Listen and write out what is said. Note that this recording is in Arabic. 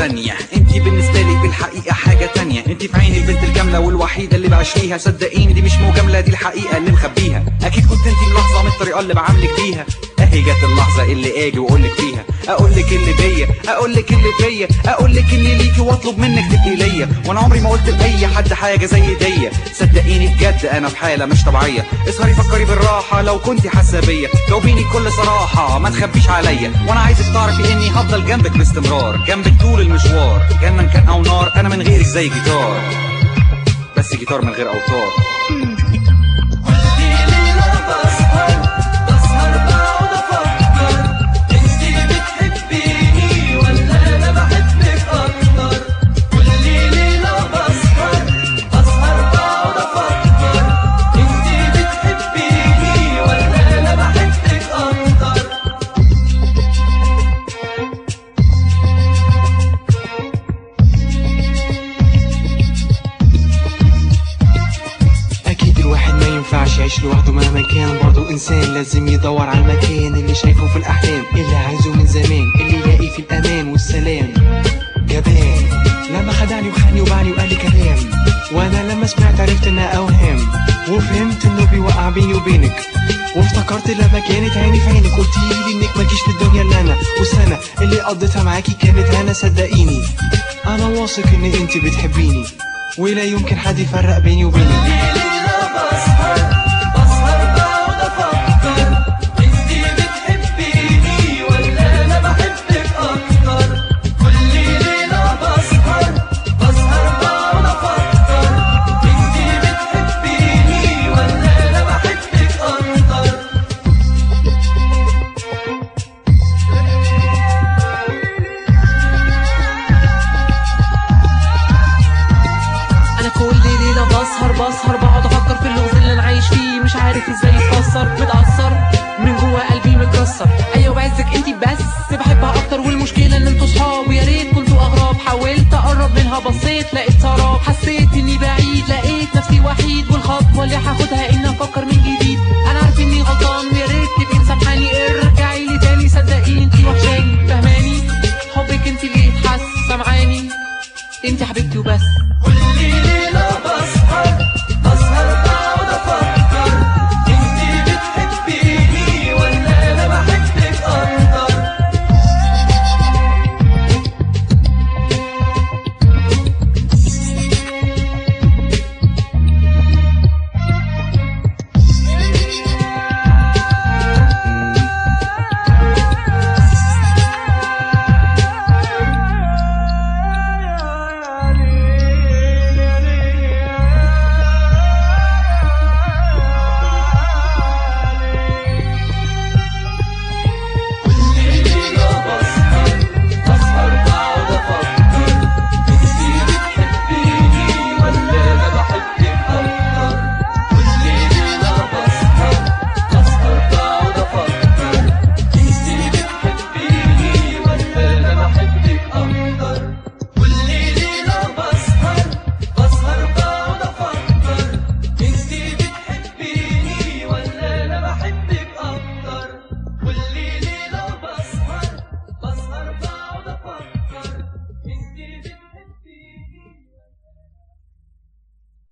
ثانية. انتي بالنسبة لي بالحقيقة حاجة تانية. انتي في عيني البنت الجاملة والوحيدة اللي بعيش فيها. صدقيني دي مش مجاملة، دي الحقيقة اللي مخبيها. اكيد كنت انتي ملاحظة من الطريقة اللي بعاملك بيها. اهي جت اللحظة اللي اجي واقولك فيها، اقولك اللي بيا، اقولك اللي بيا، اقولك اللي ليكي واطلب منك تبقي ليا. وانا عمري ما قلت لاي حد حاجة زي دي. صدقيني بجد انا في حالة مش طبيعية. اسهري فكري بالراحة لو كنتي حاسة بيا. جاوبيني بكل صراحة ما تخبيش عليا. وانا عايزك تعرفي اني هفضل جنبك باستمرار، جنبك طول المشوار. جنة كان او نار انا من غيرك زي جيتار، بس جيتار من غير اوتار. يعيش لوحده مهما كان، برضه إنسان لازم يدور على المكان اللي شايفه في الأحلام، اللي عايزه من زمان، اللي يلاقي في الأمان والسلام. جبان لما خدعني وخاني وبعني وقال لي كلام، وأنا لما سمعت عرفت إنها أوهام، وفهمت إنه بيوقع بيني وبينك، وافتكرت لما كانت عيني في عينك قلتيلي إنك مجيش في الدنيا إلا أنا، والسنة اللي قضيتها معاكي كانت هنا. صدقيني أنا واثق إن أنت بتحبيني، ولا يمكن حد يفرق بيني وبينك. بسهر بقعد افكر في اللغز اللي انا عايش فيه، مش عارف ازاي اتكسر، متأثر من جوا قلبي متكسر. ايوه بعزك انتي بس بحبها اكتر، والمشكله ان انتوا صحاب ويا ريت كنتوا اغراب. حاولت اقرب منها بصيت لقيت سراب، حسيت اني بعيد لقيت نفسي وحيد، والخطوه اللي هاخدها